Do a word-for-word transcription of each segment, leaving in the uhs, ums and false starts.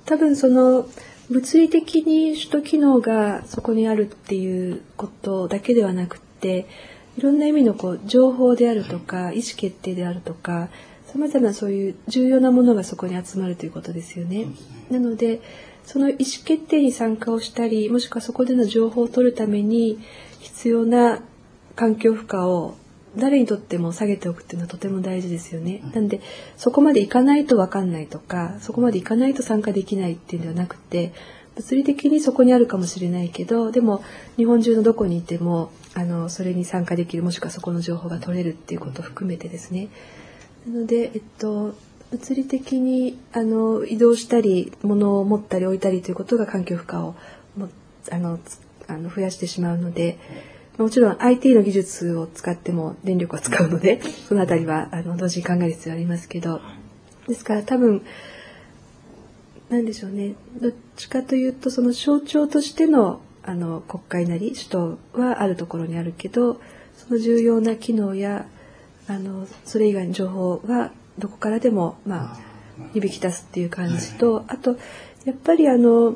多分その物理的に首都機能がそこにあるっていうことだけではなくて、いろんな意味のこう情報であるとか意思決定であるとか、さまざまなそういう重要なものがそこに集まるということですよね。なのでその意思決定に参加をしたり、もしくはそこでの情報を取るために必要な環境負荷を誰にとっても下げておくっていうのはとても大事ですよね。なんでそこまでいかないと分かんないとか、そこまでいかないと参加できないっていうのではなくて、物理的にそこにあるかもしれないけど、でも日本中のどこにいてもあのそれに参加できる、もしくはそこの情報が取れるっていうことを含めてですね。なので、えっと、物理的にあの移動したり物を持ったり置いたりということが環境負荷をもあのあの増やしてしまうので、もちろん アイティー の技術を使っても電力は使うので、そのあたりはあの同時に考える必要ありますけど、ですから多分なんでしょうね、どっちかというとその象徴としてのあの国会なり首都はあるところにあるけど、その重要な機能やあのそれ以外の情報はどこからでもまあ響き出すっていう感じと、あとやっぱりあの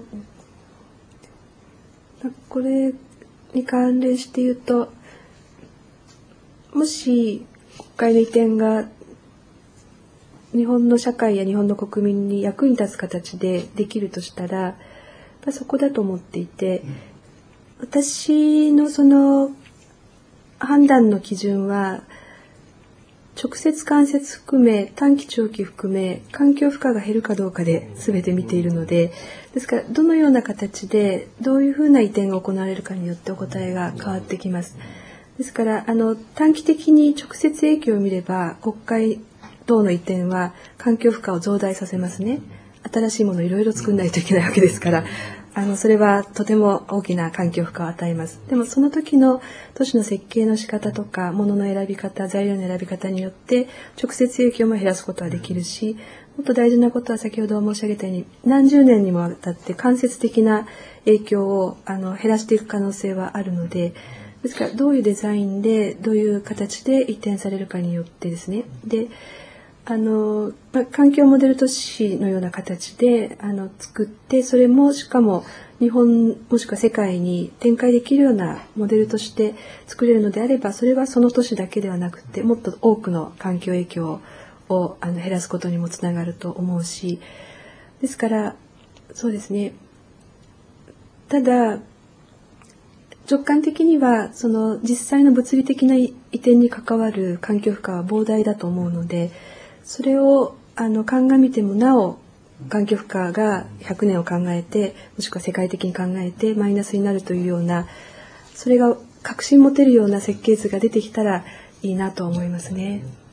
これに関連して言うと、もし国会の移転が日本の社会や日本の国民に役に立つ形でできるとしたら、やっぱそこだと思っていて、私のその判断の基準は直接間接含め短期長期含め環境負荷が減るかどうかで全て見ているので、ですからどのような形でどういうふうな移転が行われるかによってお答えが変わってきます。ですからあの短期的に直接影響を見れば、国会等の移転は環境負荷を増大させますね。新しいものをいろいろ作らないといけないわけですから、あのそれはとても大きな環境負荷を与えます。でもその時の都市の設計の仕方とか物の選び方、材料の選び方によって直接影響も減らすことはできるし、もっと大事なことは先ほど申し上げたように何十年にもわたって間接的な影響をあの減らしていく可能性はあるので、ですからどういうデザインでどういう形で移転されるかによってですね、であのまあ、環境モデル都市のような形であの作って、それもしかも日本もしくは世界に展開できるようなモデルとして作れるのであれば、それはその都市だけではなくてもっと多くの環境影響をあの減らすことにもつながると思うし、ですからそうですね、ただ直感的にはその実際の物理的な移転に関わる環境負荷は膨大だと思うので、それをあの鑑みてもなお環境負荷がひゃくねんを考えて、もしくは世界的に考えてマイナスになるというような、それが確信持てるような設計図が出てきたらいいなと思いますね。